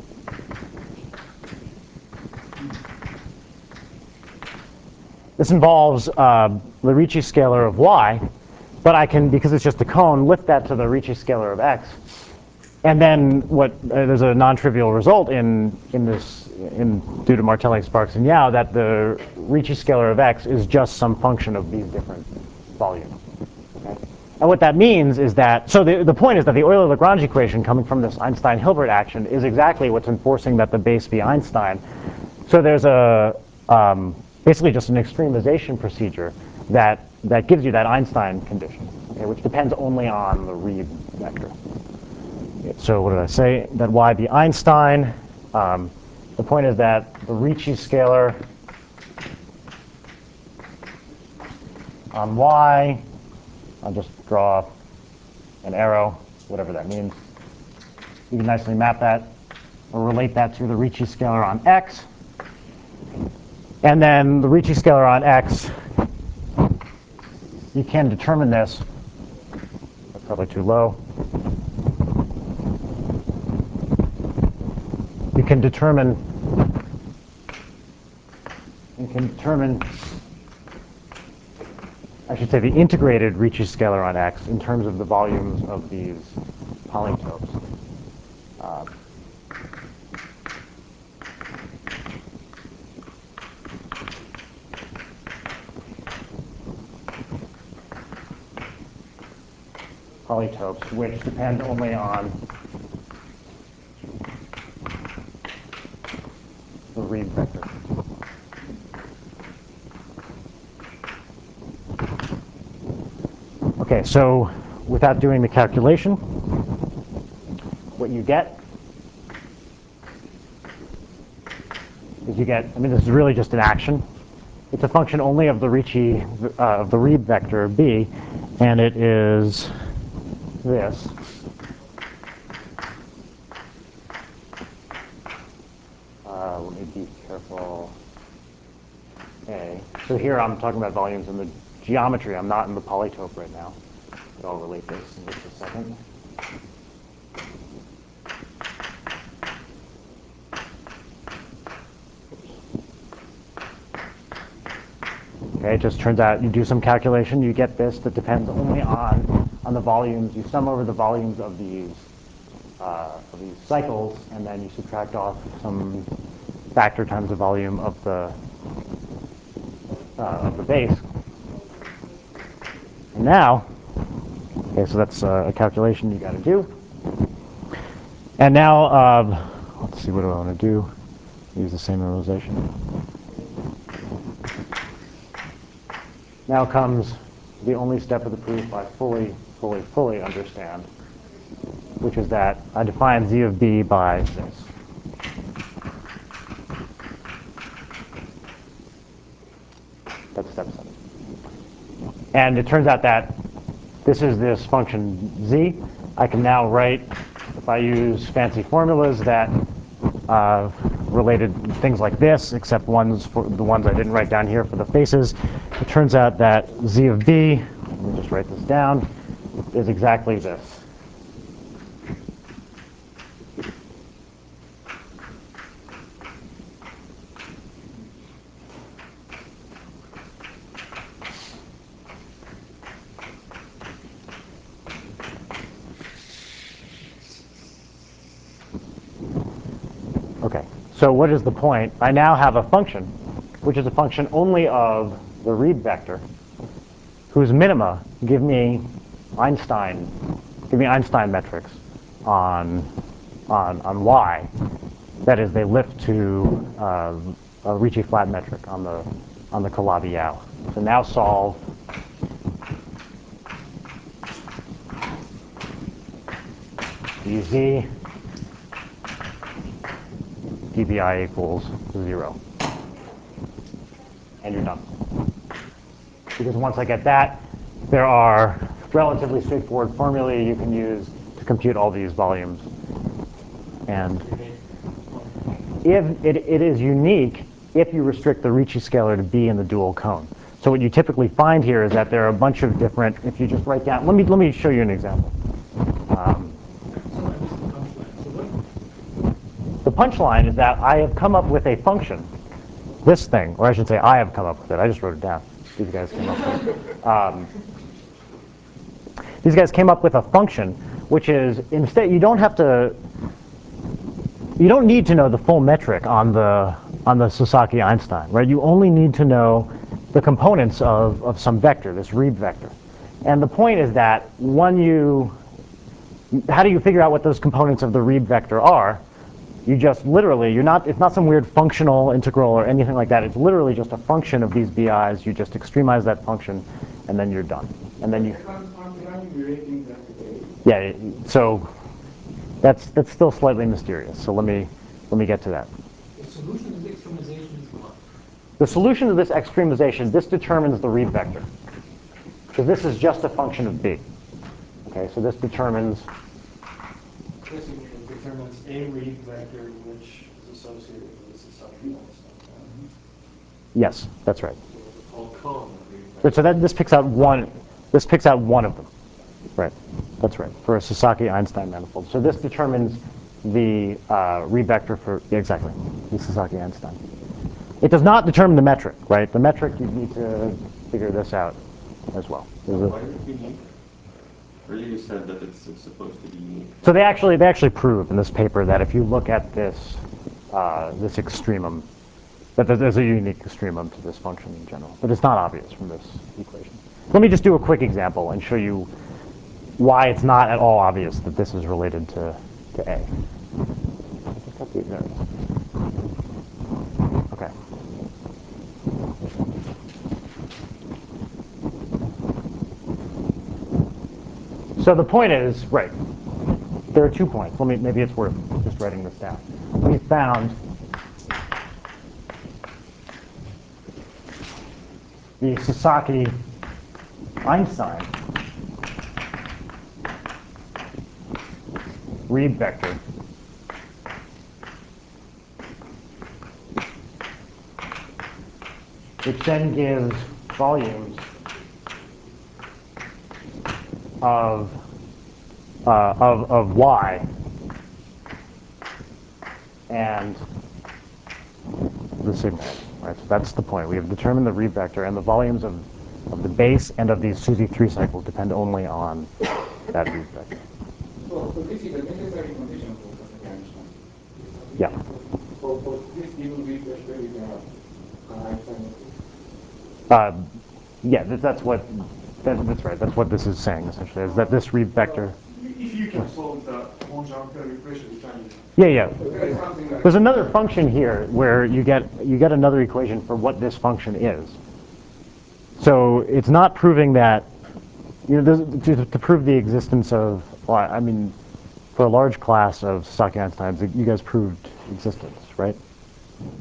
This involves uh, the Ricci scalar of Y, but I can, because it's just a cone, lift that to the Ricci scalar of X. And then what uh, there's a non-trivial result in in this in due to Martelli, Sparks, and Yau that the Ricci scalar of X is just some function of these different volumes. Okay? And what that means is that, so the, the point is that the Euler-Lagrange equation coming from this Einstein-Hilbert action is exactly what's enforcing that the base be Einstein. So there's a, um, basically just an extremization procedure that, that gives you that Einstein condition, okay, which depends only on the Reeb vector. So what did I say? That Y be Einstein. Um, the point is that the Ricci scalar on Y, I'll just draw an arrow, whatever that means. You can nicely map that or relate that to the Ricci scalar on X. And then the Ricci scalar on X, you can determine this. That's probably too low. You can determine, you can determine I should say the integrated Ricci scalar on X in terms of the volumes of these polytopes. Um, polytopes which depend only on the Reeb vector. Okay, so without doing the calculation, what you get is you get, I mean, this is really just an action. It's a function only of the Ricci, uh, of the Reeb vector B, and it is this. Uh, let me be careful. A. So here I'm talking about volumes in the geometry. I'm not in the polytope right now. But I'll relate this in just a second. Okay, it just turns out you do some calculation, you get this that depends only on on the volumes. You sum over the volumes of these uh, of these cycles, and then you subtract off some factor times the volume of the uh, of the base. And now, okay, so that's uh, a calculation you got to do. And now, uh, let's see, what do I want to do? Use the same memorization. Now comes the only step of the proof I fully, fully, fully understand, which is that I define Z of B by this. And it turns out that this is this function z. I can now write, if I use fancy formulas that uh, related things like this, except ones for the ones I didn't write down here for the faces, it turns out that z of b, let me just write this down, is exactly this. Okay, so what is the point? I now have a function, which is a function only of the Reed vector, whose minima give me Einstein, give me Einstein metrics on, on, on y. That is, they lift to uh, a Ricci flat metric on the, on the Calabi-Yau. So now solve dz dBi equals zero. And you're done. Because once I get that, there are relatively straightforward formulae you can use to compute all these volumes. And if it, it is unique if you restrict the Ricci scalar to be in the dual cone. So what you typically find here is that there are a bunch of different, if you just write down, let me, let me show you an example. Um, The punchline is that I have come up with a function, this thing, or I should say I have come up with it. I just wrote it down. These guys came up with it. Um, these guys came up with a function, which is instead, you don't have to, you don't need to know the full metric on the, on the Sasaki-Einstein, right? You only need to know the components of, of some vector, this Reed vector. And the point is that when you, how do you figure out what those components of the Reed vector are? You just literally, you're not, it's not some weird functional integral or anything like that. It's literally just a function of these B Is. You just extremize that function, and then you're done. And then you, yeah, so that's, that's still slightly mysterious. So let me, let me get to that. The solution to this extremization is what? The solution to this extremization, this determines the Reed vector. Because this is just a function of B. Okay, so this determines It determines a Reed vector which is associated with the Sasaki-Einstein. yes, that's right. So it's called cone of Reed vector. So that this picks out one. This picks out one of them. Right. That's right. For a Sasaki-Einstein manifold. So this determines the uh, Reed vector for yeah, exactly the Sasaki-Einstein. It does not determine the metric, right? The metric you need to figure this out as well. Why is it unique? Earlier you said that it's supposed to be unique. So they actually they actually prove in this paper that if you look at this uh, this extremum, that there's a unique extremum to this function in general, but it's not obvious from this equation. Let me just do a quick example and show you why it's not at all obvious that this is related to to A. Okay. So the point is, right, there are two points. Let me, maybe it's worth just writing this down. We found the Sasaki-Einstein Reed vector which then gives volumes of, uh, of, of y and the sigma. Right? So that's the point. We have determined the Reed vector, and the volumes of, of the base and of these SUSY three cycles depend only on that Reed vector. So, so this is a necessary condition for Sasaki-Einstein. Yeah. For, for this given Reed vector with uh, Einstein metric. Uh, yeah, that, that's what, that, that's right. That's what this is saying, essentially, is that this Reed vector. If you can solve the conjunctive equation, you can. Yeah, yeah. There's something like There's another function here where you get you get another equation for what this function is. So it's not proving that, you know, to, to prove the existence of, well, I mean, for a large class of Sasaki-Einsteins, you guys proved existence, right?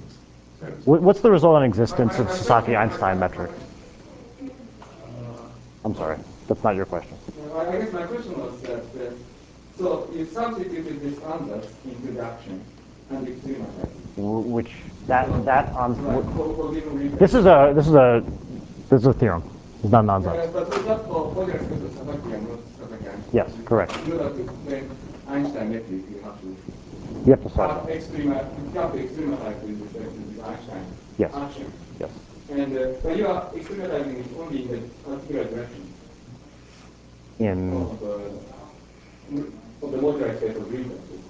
What, what's the result on existence of Sasaki-Einstein metric? I'm sorry, that's not your question. Uh, I guess my question was that, uh, so you substituted this answers into the action and extrematized. Which that So, that on right, for, for given reason. this is a this is a this is a theorem. It's not Yeah, nonsense. but so just for for the respect of Sasaki, not Sasaki. Yes, correct. In order to explain Einstein metric, you have to You have to solve have that. extrema, you have to extrematize with respect to this Einstein Yes. action. Yes. And uh, but you are extrematizing it only in the particular direction In of, uh, of the moduli space of real vectors.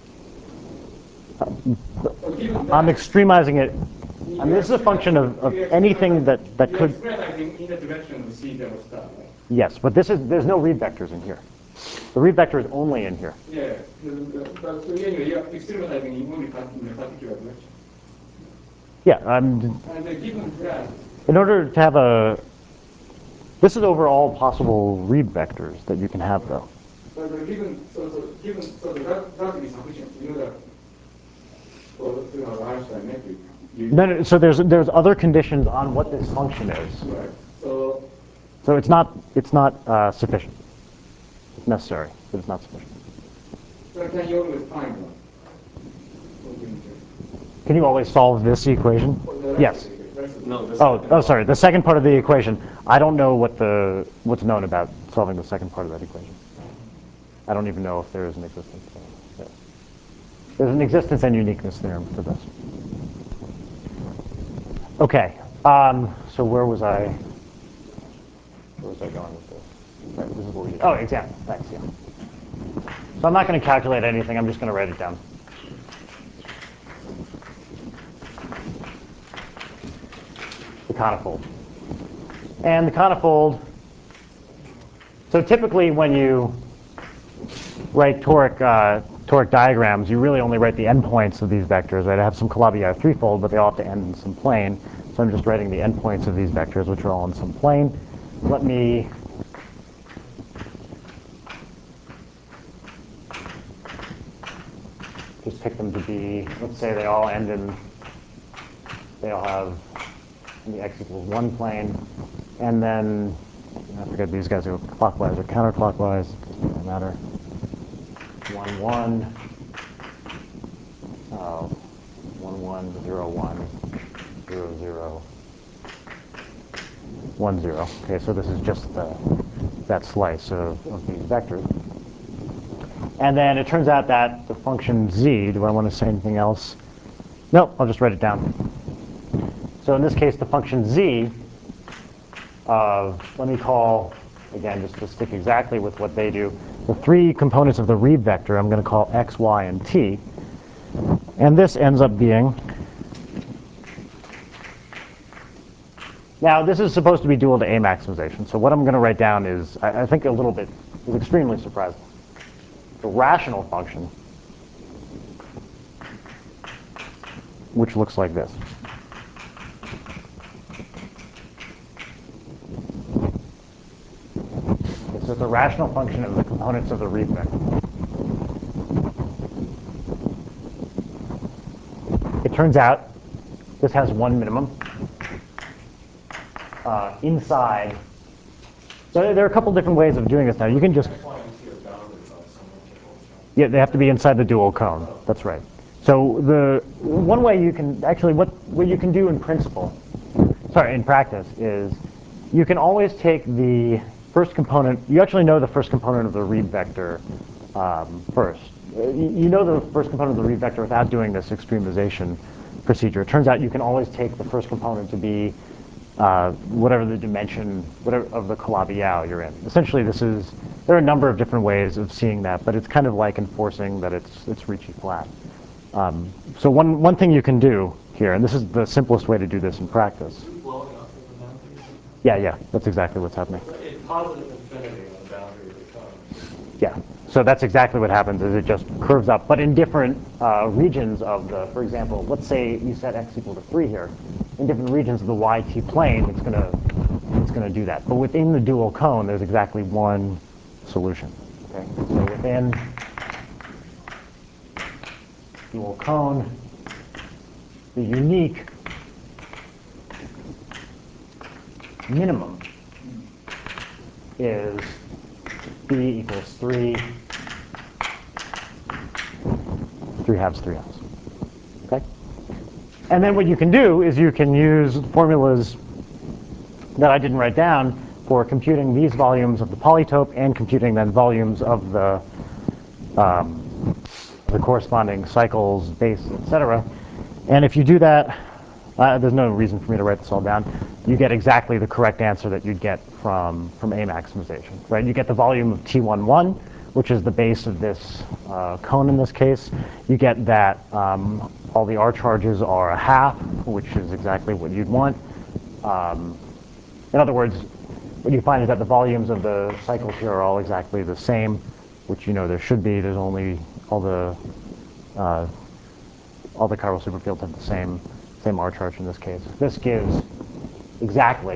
So given that, I'm extremizing it. I mean, this is a function of, of anything that, that you're could. extremizing in the direction of C zero star, right? Yes, but this is there's no read vectors in here. The read vector is only in here. Yeah. But so anyway, you're extremizing in only part- in a particular direction. Yeah. I'm, And uh, given that, in order to have a. This is over all possible read vectors that you can have, though. but uh, given so so given so that that is sufficient in order for to have Einstein metric. You, No, no, so there's there's other conditions on what this function is. Right. So So it's not it's not uh, sufficient. It's necessary, but it's not sufficient. so can you always find one? For given case? Can you always solve this equation? For the rest Yes. of the case, rest of the No, this Oh, oh, sorry. The second part of the equation. I don't know what the what's known about solving the second part of that equation. I don't even know if there is an existence. So, yeah. There's an existence and uniqueness theorem for this. Okay. Um, so where was I? Where was I going with this? Right, this is what we did. Oh, example. Thanks. Yeah. So I'm not going to calculate anything. I'm just going to write it down. The conifold. And the conifold, so typically when you write toric, uh, toric diagrams, you really only write the endpoints of these vectors. Right? I have some Calabi-Yau threefold, but they all have to end in some plane. So I'm just writing the endpoints of these vectors, which are all in some plane. Let me just pick them to be, let's say they all end in, they all have in the x equals one plane. And then, I forget these guys go clockwise or counterclockwise, doesn't really matter. One, one, oh, one, one, zero, one, zero, zero, one, zero. Okay, so this is just the, that slice of, of these vectors. And then it turns out that the function z, do I want to say anything else? Nope, I'll just write it down. So in this case, the function z of, let me call, again, just to stick exactly with what they do, the three components of the read vector I'm going to call x, y, and t. And this ends up being, now this is supposed to be dual to A maximization. So what I'm going to write down is, I, I think a little bit, is extremely surprising. The rational function, which looks like this. So it's a rational function of the components of the read vector. It turns out this has one minimum uh, inside. So there are a couple different ways of doing this now. You can just, yeah, they have to be inside the dual cone. That's right. So the one way you can actually, what, what you can do in principle, sorry, in practice is you can always take the first component, you actually know the first component of the read vector um, first. You know the first component of the read vector without doing this extremization procedure. It turns out you can always take the first component to be uh, whatever the dimension whatever of the Calabi-Yau you're in. Essentially, this is, there are a number of different ways of seeing that, but it's kind of like enforcing that it's, it's Ricci flat. Um, so one, one thing you can do here, and this is the simplest way to do this in practice. Blowing up at the boundary? Yeah, yeah, that's exactly what's happening. A positive infinity on the boundary of the cone. Yeah, so that's exactly what happens is it just curves up, but in different uh, regions of the, for example, let's say you set x equal to three here. In different regions of the y-t plane, it's gonna, it's gonna do that. But within the dual cone, there's exactly one solution. Okay, so within dual cone, the unique minimum is B equals three, three halves, three halves. Okay? And then what you can do is you can use formulas that I didn't write down for computing these volumes of the polytope and computing then volumes of the um, the corresponding cycles, base, et cetera. And if you do that, uh, there's no reason for me to write this all down. You get exactly the correct answer that you'd get from from A maximization, right? You get the volume of T eleven, which is the base of this uh, cone in this case. You get that um, all the R charges are a half, which is exactly what you'd want. Um, in other words, what you find is that the volumes of the cycles here are all exactly the same, which you know there should be. There's only all the uh, all the chiral superfields have the same same R charge in this case. This gives exactly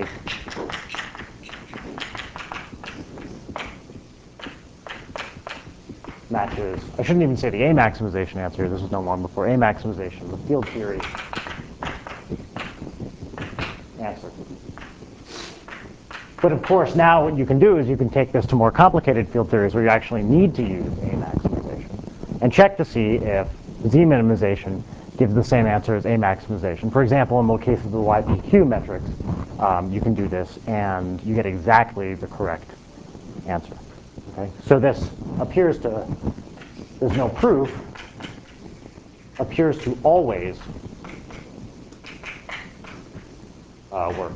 matches. I shouldn't even say the A maximization answer. This is no long before A maximization, the field theory answer. But of course, now what you can do is you can take this to more complicated field theories where you actually need to use A maximization and check to see if Z minimization gives the same answer as A maximization. For example, in the case of the Y P Q metrics, um, you can do this and you get exactly the correct answer. Okay? So this appears to, there's no proof, appears to always uh, work.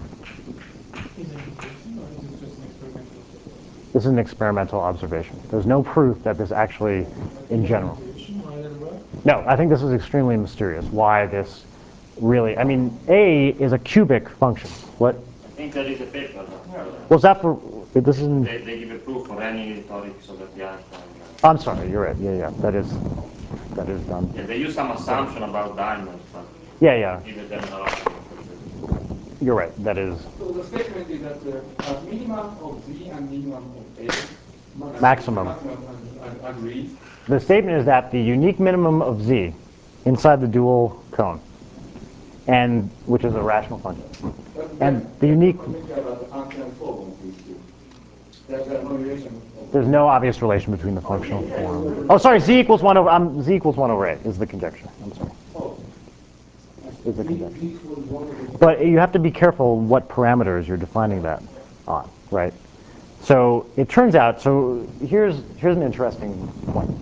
This is an experimental observation. There's no proof that this actually, in general. No, I think this is extremely mysterious. Why this really? I mean, A is a cubic function. What? I think there is a paper. Was that for? This isn't. They, they give a proof for any toric Sogatyaan. I'm sorry. You're right. Yeah, yeah. That is. That is done. Yeah, they use some assumption about diamonds, but yeah, yeah. give them a lot. You're right. That is. So the statement is that uh, a minimum of Z and minimum of A Maximum. maximum agrees. The statement is that the unique minimum of Z inside the dual cone, and which is a rational function, and the unique. There's no obvious relation between the functional form. Oh, sorry. Z equals one over. Um, Z equals one over A is the conjecture. I'm sorry. Is the conjecture. But you have to be careful what parameters you're defining that on, right? So it turns out. So here's here's an interesting point.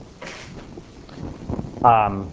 Um,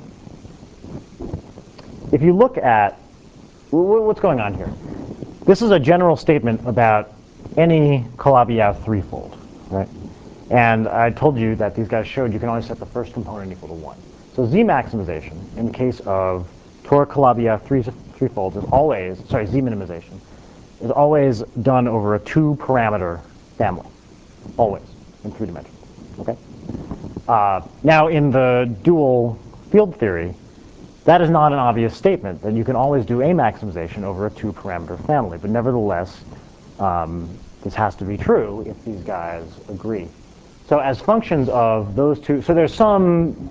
if you look at what's going on here, this is a general statement about any Calabi-Yau threefold, right? And I told you that these guys showed you can only set the first component equal to one. So Z maximization in case of toric Calabi-Yau three threefolds is always, sorry, Z minimization is always done over a two-parameter family, always in three dimensions. Okay. Uh, now, in the dual field theory, that is not an obvious statement, that you can always do A maximization over a two-parameter family. But nevertheless, um, this has to be true if these guys agree. So as functions of those two, so there's some,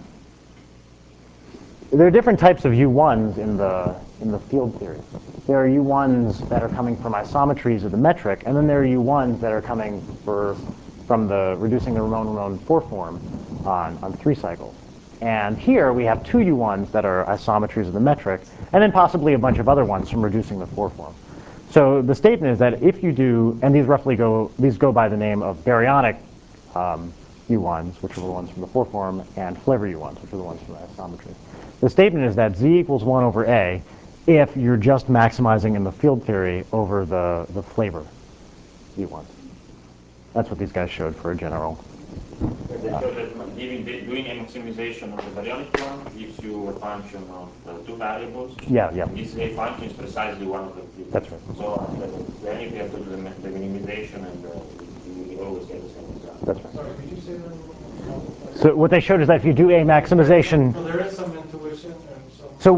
there are different types of U ones in the, in the field theory. There are U ones that are coming from isometries of the metric, and then there are U ones that are coming for, from the reducing the Ramon-Ramon four form on, on three cycles. And here we have two U ones that are isometries of the metric, and then possibly a bunch of other ones from reducing the four form. So the statement is that if you do, and these roughly go, these go by the name of baryonic um, U ones, which are the ones from the four form, and flavor U ones, which are the ones from the isometry. The statement is that Z equals one over A if you're just maximizing in the field theory over the, the flavor U ones. That's what these guys showed for a general. They showed that giving, doing a maximization of the baryonic one gives you a function of uh, two variables. Yeah, yeah. And this A function is precisely one of the two. That's right. So uh, then if you have to do the, the minimization, and uh, you, you always get the same result. That's right. Sorry, could you say that a little? So what they showed is that if you do A maximization. So there is some intuition and some. So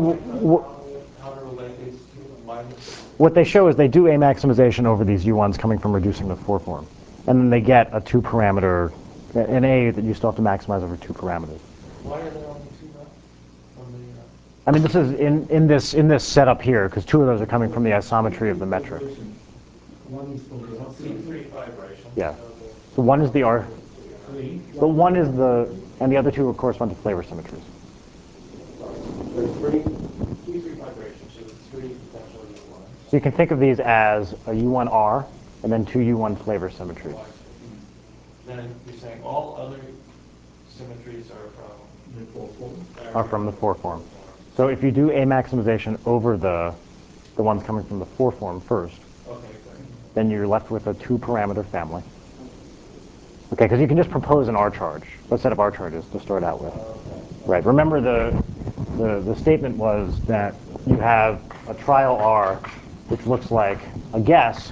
how to relate these two minus. What they show is they do A maximization over these U ones coming from reducing the four form. And then they get a two parameter, an A that you still have to maximize over two parameters. Why are there only two now? On the, uh... I mean, this is in, in this in this setup here, because two of those are coming from the isometry of the metric. One is for the C three vibration. Yeah. So the So one is the R, Three. but one is the, and the other two correspond to flavor symmetries. There's three, T three vibrations, so there's three potential U ones. So you can think of these as a U one R and then two U one flavor symmetries. Then you're saying all other symmetries are from The four form. Are from the four form. So if you do a maximization over the the ones coming from the four form first, Okay, great. then you're left with a two parameter family. Okay, because you can just propose an R charge. What set of R charges to start out with? Right. Remember the, the the statement was that you have a trial R, which looks like a guess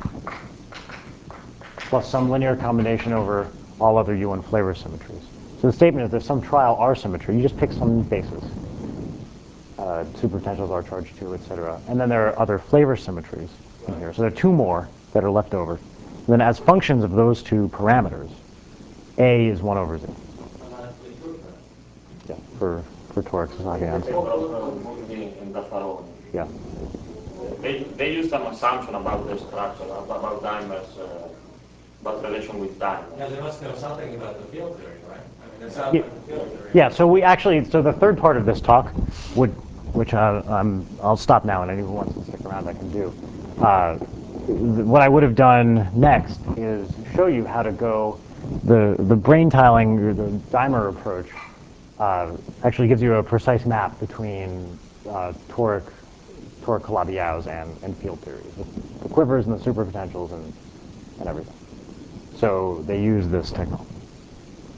plus some linear combination over all other U one flavor symmetries. So the statement is there's some trial R symmetry. You just pick some basis. Uh, superpotentials, R charge two, et cetera. And then there are other flavor symmetries in here. So there are two more that are left over. And then as functions of those two parameters, A is one over Z. Automatically prove that. Yeah, for, for toric Sasageans. Yeah. They, they use some assumption about the structure, about dimers, uh, about relation with dimers. Yeah, they must know something about the field theory, right? I mean, it sounds Yeah. like the field theory. Yeah, so we actually, so the third part of this talk, would, which I, I'm, I'll stop now and anyone who wants to stick around I can do. Uh, th- what I would have done next is show you how to go, the, the brain tiling, or the dimer approach, uh, actually gives you a precise map between uh, toric, toric Calabi-Yaos and, and field theories, with the quivers and the superpotentials and, and everything. So they use this technology.